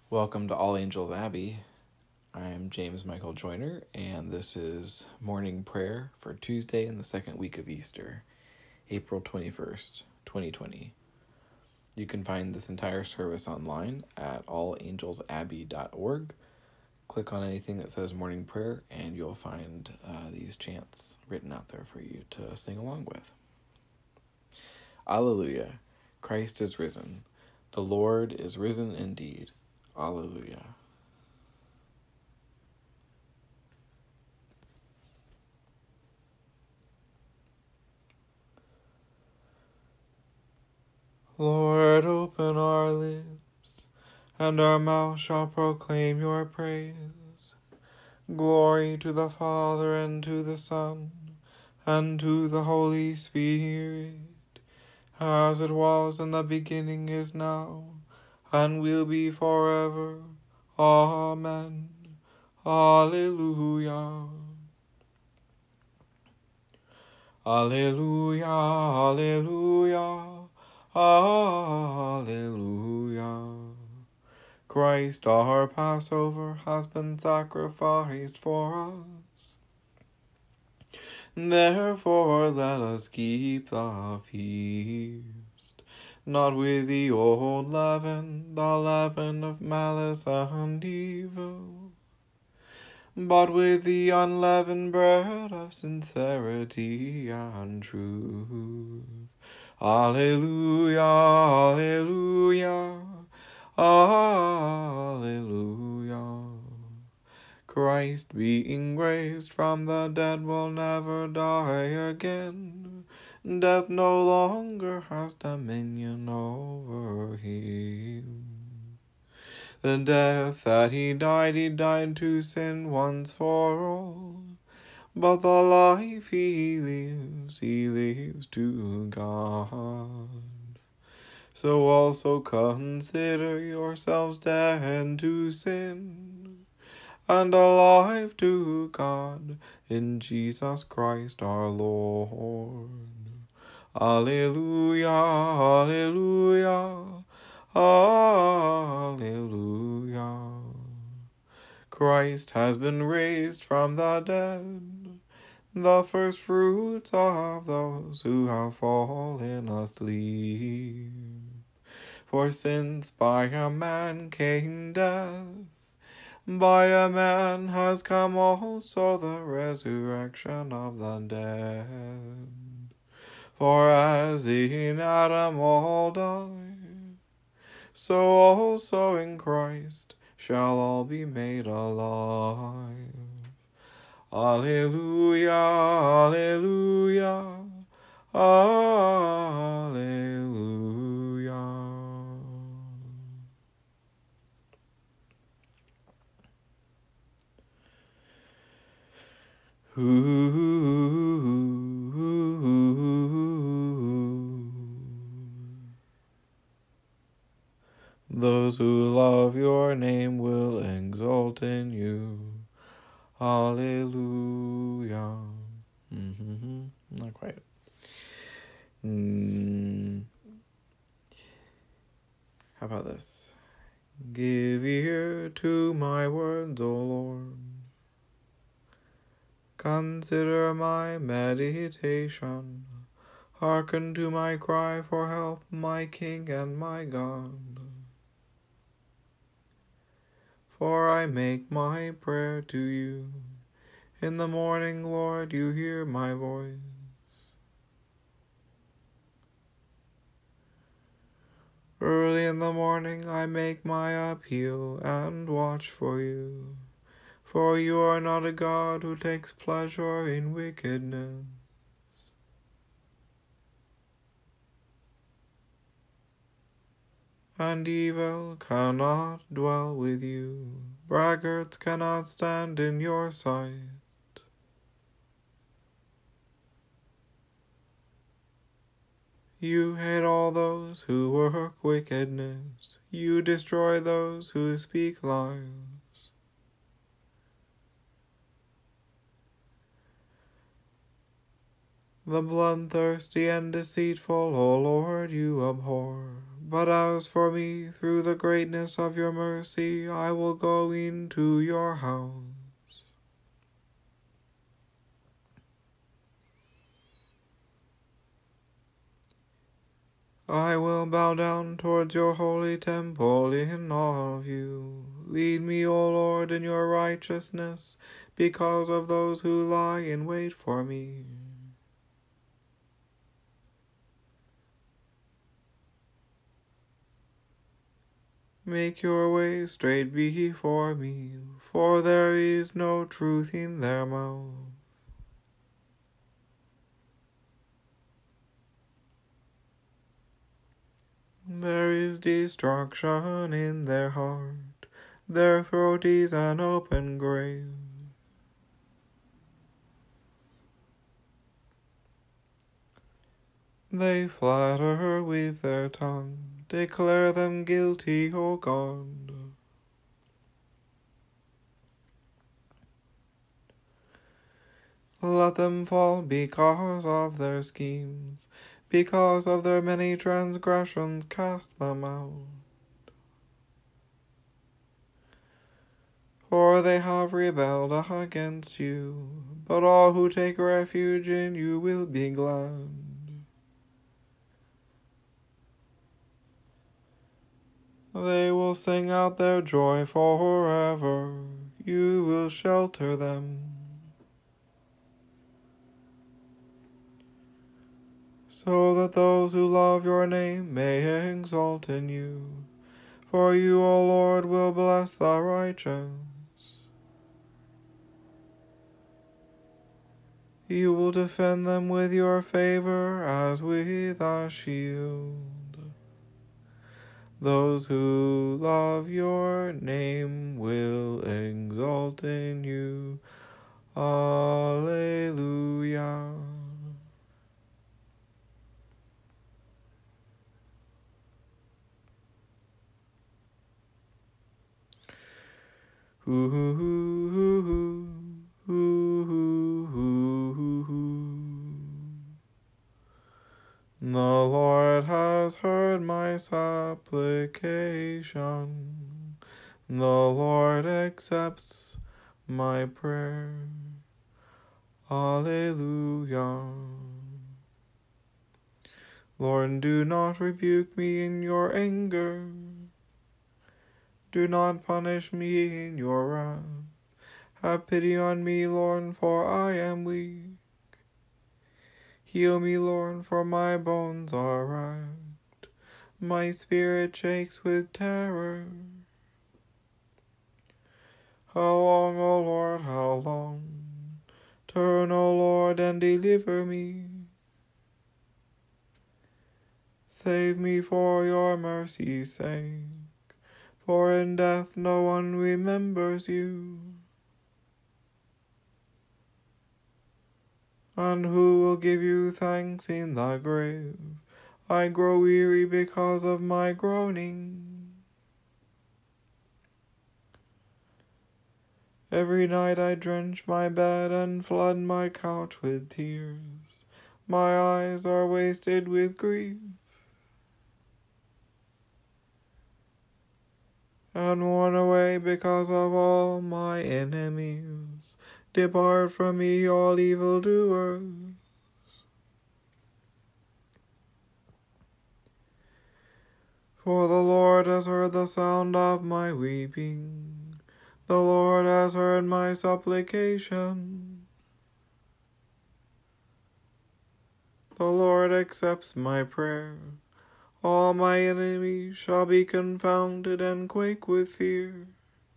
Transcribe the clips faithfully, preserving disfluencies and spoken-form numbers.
Welcome to All Angels Abbey. I'm James Michael Joyner, and this is morning prayer for Tuesday in the second week of Easter, April twenty-first, twenty twenty. You can find this entire service online at all angels abbey dot org. Click on anything that says morning prayer, and you'll find uh, these chants written out there for you to sing along with. Alleluia! Christ is risen. The Lord is risen indeed. Alleluia. Lord, open our lips, and our mouth shall proclaim your praise. Glory to the Father, and to the Son, and to the Holy Spirit, as it was in the beginning, is now, and will be forever. Amen. Alleluia. Alleluia, alleluia, alleluia. Christ our Passover has been sacrificed for us. Therefore let us keep the feast, not with the old leaven, the leaven of malice and evil, but with the unleavened bread of sincerity and truth. Alleluia, alleluia, alleluia. Christ, being raised from the dead, will never die again. Death no longer has dominion over him. The death that he died, he died to sin once for all. But the life he lives, he lives to God. So also consider yourselves dead to sin, and alive to God in Jesus Christ our Lord. Alleluia, alleluia, alleluia. Christ has been raised from the dead, the first fruits of those who have fallen asleep. For since by a man came death, by a man has come also the resurrection of the dead. For as in Adam all die, so also in Christ shall all be made alive. Alleluia, alleluia, alleluia. Ooh. Those who love your name will exult in you. Alleluia. Mm-hmm. Not quite. Mm. How about this? Give ear to my words, O Lord. Consider my meditation. Hearken to my cry for help, my King and my God. For I make my prayer to you. In the morning, Lord, you hear my voice. Early in the morning I make my appeal and watch for you. For you are not a God who takes pleasure in wickedness. And evil cannot dwell with you. Braggarts cannot stand in your sight. You hate all those who work wickedness. You destroy those who speak lies. The bloodthirsty and deceitful, O Lord, you abhor. But as for me, through the greatness of your mercy, I will go into your house. I will bow down towards your holy temple in awe of you. Lead me, O Lord, in your righteousness, because of those who lie in wait for me. Make your way straight before me, for there is no truth in their mouth. There is destruction in their heart, their throat is an open grave. They flatter with their tongue, declare them guilty, O God. Let them fall because of their schemes, because of their many transgressions cast them out. For they have rebelled against you, but all who take refuge in you will be glad. They will sing out their joy forever, you will shelter them. So that those who love your name may exalt in you. For you, O Lord, will bless the righteous. You will defend them with your favor as with a shield. Those who love your name will exalt in you. Alleluia. Ooh, ooh, ooh, ooh, ooh, ooh, ooh. The Lord has heard my supplication. The Lord accepts my prayer. Alleluia. Lord, do not rebuke me in your anger. Do not punish me in your wrath. Have pity on me, Lord, for I am weak. Heal me, Lord, for my bones are racked. My spirit shakes with terror. How long, O Lord, how long? Turn, O Lord, and deliver me. Save me for your mercy's sake. For in death no one remembers you. And who will give you thanks in the grave? I grow weary because of my groaning. Every night I drench my bed and flood my couch with tears. My eyes are wasted with grief. And worn away because of all my enemies. Depart from me, all evildoers. For the Lord has heard the sound of my weeping. The Lord has heard my supplication. The Lord accepts my prayer. All my enemies shall be confounded and quake with fear.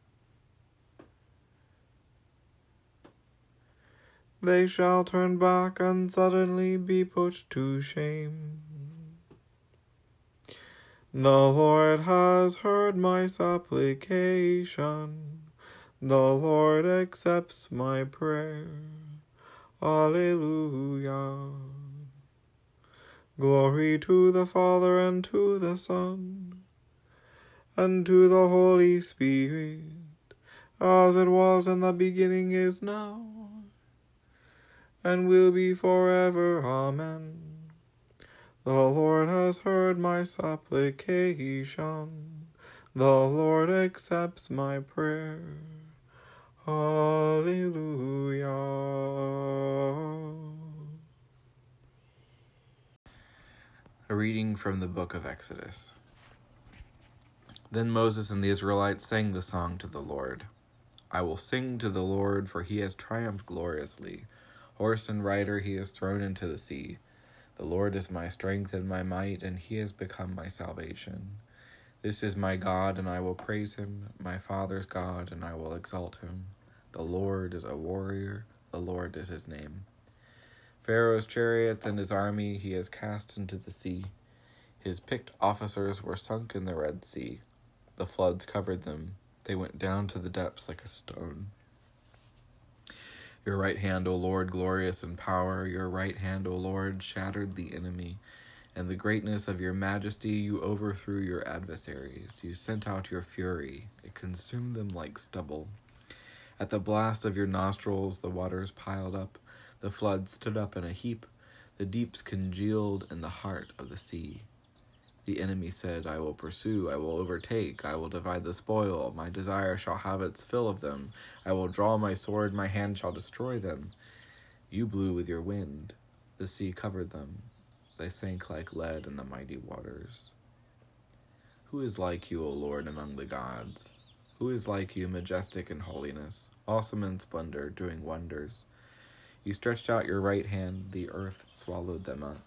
They shall turn back and suddenly be put to shame. The Lord has heard my supplication. The Lord accepts my prayer. Alleluia. Glory to the Father, and to the Son, and to the Holy Spirit, as it was in the beginning, is now, and will be forever. Amen. The Lord has heard my supplication. The Lord accepts my prayer. Hallelujah. A reading from the book of Exodus. Then Moses and the Israelites sang the song to the Lord. I will sing to the Lord, for he has triumphed gloriously. Horse and rider he has thrown into the sea. The Lord is my strength and my might, and he has become my salvation. This is my God, and I will praise him, my father's God, and I will exalt him. The Lord is a warrior, the Lord is his name. Pharaoh's chariots and his army he has cast into the sea. His picked officers were sunk in the Red Sea. The floods covered them. They went down to the depths like a stone. Your right hand, O Lord, glorious in power, your right hand, O Lord, shattered the enemy. And the greatness of your majesty you overthrew your adversaries. You sent out your fury. It consumed them like stubble. At the blast of your nostrils the waters piled up. The floods stood up in a heap. The deeps congealed in the heart of the sea. The enemy said, I will pursue, I will overtake, I will divide the spoil. My desire shall have its fill of them. I will draw my sword, my hand shall destroy them. You blew with your wind. The sea covered them. They sank like lead in the mighty waters. Who is like you, O Lord, among the gods? Who is like you, majestic in holiness, awesome in splendor, doing wonders? You stretched out your right hand, the earth swallowed them up.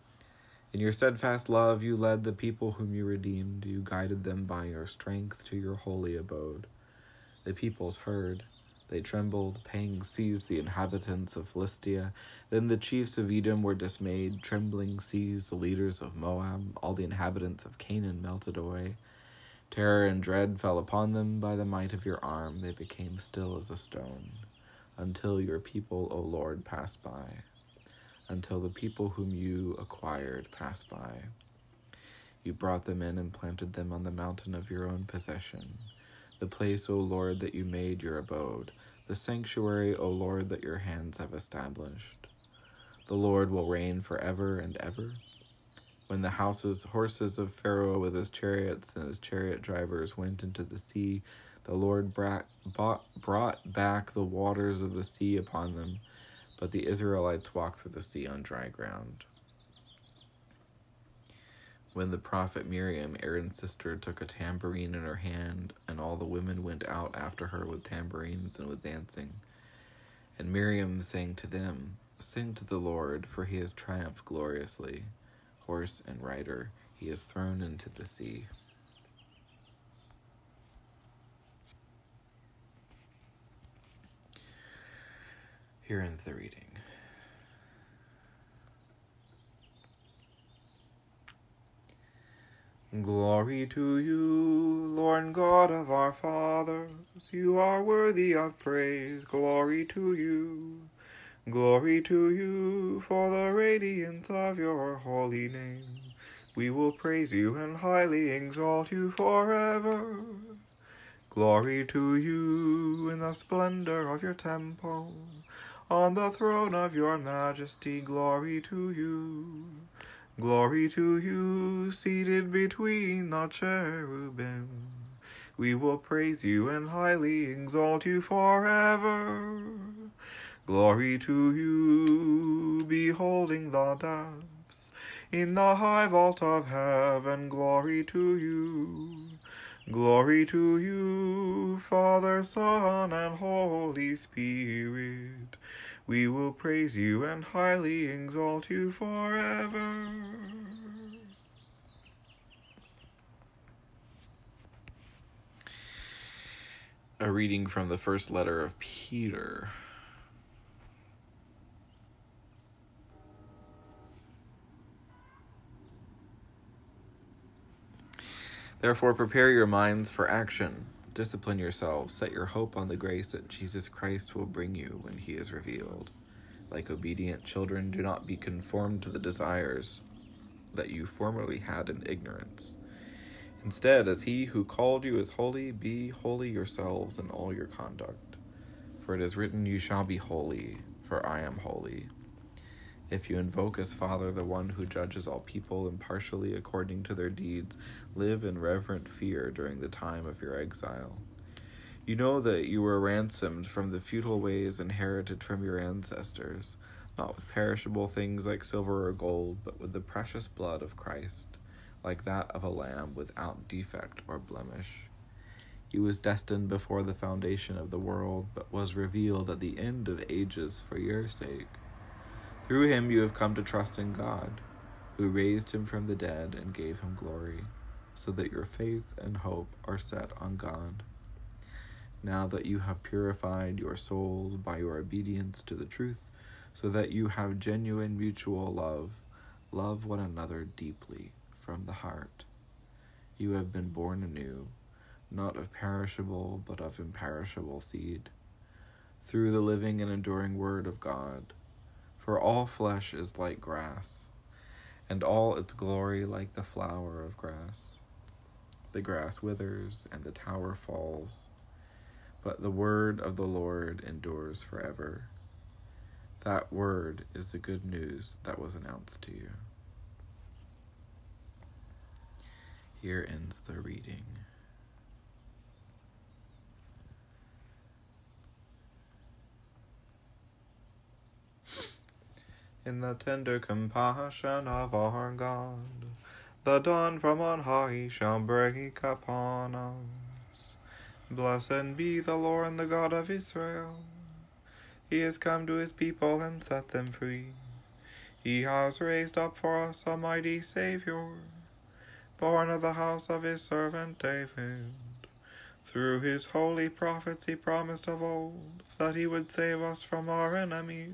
In your steadfast love you led the people whom you redeemed. You guided them by your strength to your holy abode. The peoples heard. They trembled. Pangs seized the inhabitants of Philistia. Then the chiefs of Edom were dismayed. Trembling seized the leaders of Moab. All the inhabitants of Canaan melted away. Terror and dread fell upon them. By the might of your arm they became still as a stone, until your people, O Lord, passed by, until the people whom you acquired passed by. You brought them in and planted them on the mountain of your own possession, the place, O Lord, that you made your abode, the sanctuary, O Lord, that your hands have established. The Lord will reign forever and ever. When the houses, horses of Pharaoh with his chariots and his chariot drivers went into the sea, the Lord brought, brought back the waters of the sea upon them, but the Israelites walked through the sea on dry ground. When the prophet Miriam, Aaron's sister, took a tambourine in her hand, and all the women went out after her with tambourines and with dancing. And Miriam sang to them, Sing to the Lord, for he has triumphed gloriously. Horse and rider he is thrown into the sea. Here ends the reading. Glory to you, Lord God of our fathers. You are worthy of praise. Glory to you. Glory to you for the radiance of your holy name. We will praise you and highly exalt you forever. Glory to you in the splendor of your temple. On the throne of your majesty, glory to you. Glory to you, seated between the cherubim. We will praise you and highly exalt you forever. Glory to you, beholding the depths. In the high vault of heaven, glory to you. Glory to you, Father, Son, and Holy Spirit. We will praise you and highly exalt you forever. A reading from the first letter of Peter. Therefore, prepare your minds for action. Discipline yourselves. Set your hope on the grace that Jesus Christ will bring you when he is revealed. Like obedient children, do not be conformed to the desires that you formerly had in ignorance. Instead, as he who called you is holy, be holy yourselves in all your conduct. For it is written, you shall be holy, for I am holy. If you invoke as Father the one who judges all people impartially according to their deeds, live in reverent fear during the time of your exile. You know that you were ransomed from the futile ways inherited from your ancestors, not with perishable things like silver or gold, but with the precious blood of Christ, like that of a lamb without defect or blemish. He was destined before the foundation of the world, but was revealed at the end of ages for your sake. Through him you have come to trust in God, who raised him from the dead and gave him glory, so that your faith and hope are set on God. Now that you have purified your souls by your obedience to the truth, so that you have genuine mutual love, love one another deeply from the heart. You have been born anew, not of perishable, but of imperishable seed, through the living and enduring word of God. For all flesh is like grass, and all its glory like the flower of grass. The grass withers, and the tower falls, but the word of the Lord endures forever. That word is the good news that was announced to you. Here ends the reading. In the tender compassion of our God, the dawn from on high shall break upon us. Blessed be the Lord, the God of Israel. He has come to his people and set them free. He has raised up for us a mighty Savior, born of the house of his servant David. Through his holy prophets he promised of old that he would save us from our enemies,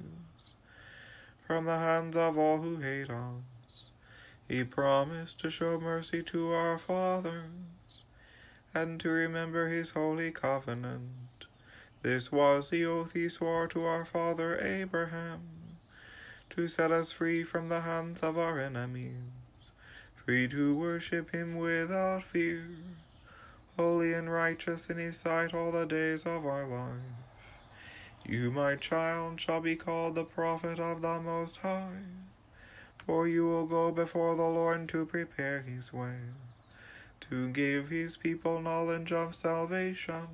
from the hands of all who hate us. He promised to show mercy to our fathers, and to remember his holy covenant. This was the oath he swore to our father Abraham, to set us free from the hands of our enemies, free to worship him without fear, holy and righteous in his sight all the days of our life. You, my child, shall be called the prophet of the Most High, for you will go before the Lord to prepare his way, to give his people knowledge of salvation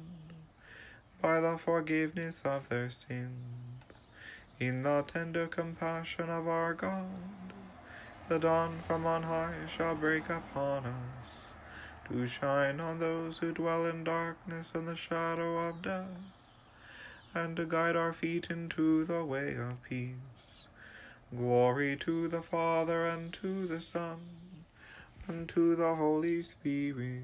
by the forgiveness of their sins. In the tender compassion of our God, the dawn from on high shall break upon us, to shine on those who dwell in darkness and the shadow of death, and to guide our feet into the way of peace. Glory to the Father, and to the Son, and to the Holy Spirit,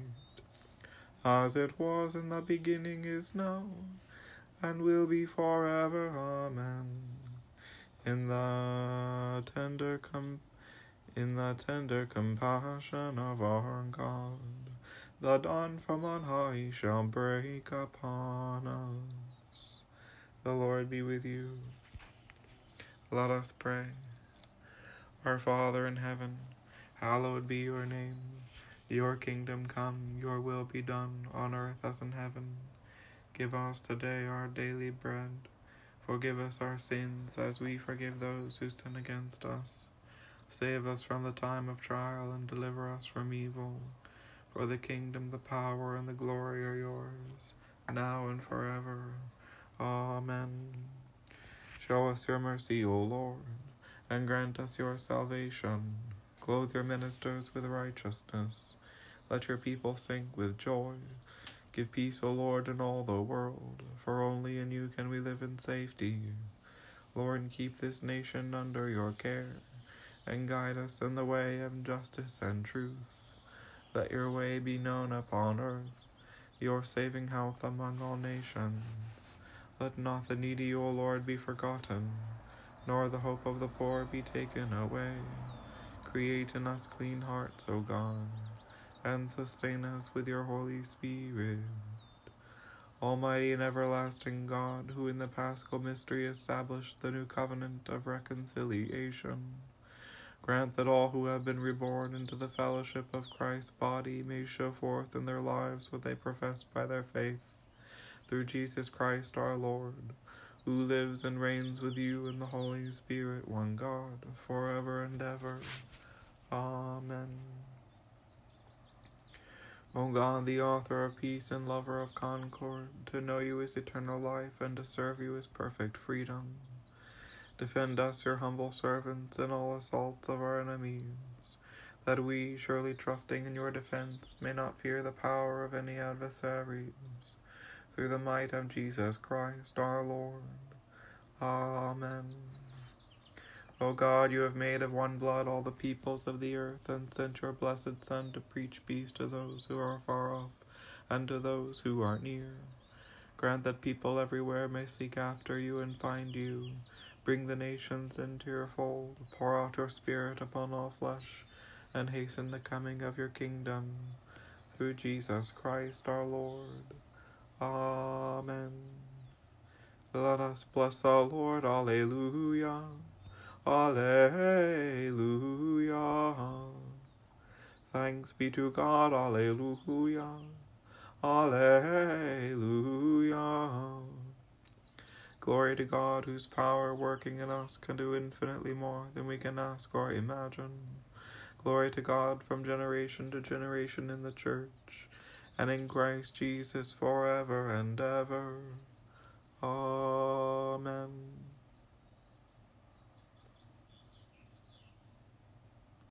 as it was in the beginning, is now, and will be forever. Amen. In the tender com- in the tender compassion of our God, the dawn from on high shall break upon us. The Lord be with you. Let us pray. Our Father in heaven, hallowed be your name. Your kingdom come, your will be done, on earth as in heaven. Give us today our daily bread. Forgive us our sins, as we forgive those who sin against us. Save us from the time of trial, and deliver us from evil. For the kingdom, the power, and the glory are yours, now and forever. Amen. Show us your mercy, O Lord, and grant us your salvation. Clothe your ministers with righteousness. Let your people sing with joy. Give peace, O Lord, in all the world, for only in you can we live in safety. Lord, keep this nation under your care, and guide us in the way of justice and truth. Let your way be known upon earth, your saving health among all nations. Let not the needy, O Lord, be forgotten, nor the hope of the poor be taken away. Create in us clean hearts, O God, and sustain us with your Holy Spirit. Almighty and everlasting God, who in the Paschal mystery established the new covenant of reconciliation, grant that all who have been reborn into the fellowship of Christ's body may show forth in their lives what they profess by their faith. Through Jesus Christ our Lord. who lives and reigns with you in the Holy Spirit, one God, forever and ever. Amen. O God, the author of peace and lover of concord, to know you is eternal life, and to serve you is perfect freedom. Defend us, your humble servants, in all assaults of our enemies, that we, surely trusting in your defense, may not fear the power of any adversaries. Through the might of Jesus Christ our Lord. Amen. O God, you have made of one blood all the peoples of the earth, and sent your blessed Son to preach peace to those who are far off, and to those who are near. Grant that people everywhere may seek after you and find you. Bring the nations into your fold, pour out your Spirit upon all flesh, and hasten the coming of your kingdom. Through Jesus Christ our Lord. Amen. Let us bless the Lord. Alleluia. Alleluia. Thanks be to God. Alleluia. Alleluia. Glory to God, whose power working in us can do infinitely more than we can ask or imagine. Glory to God from generation to generation in the Church, and in Christ Jesus forever and ever.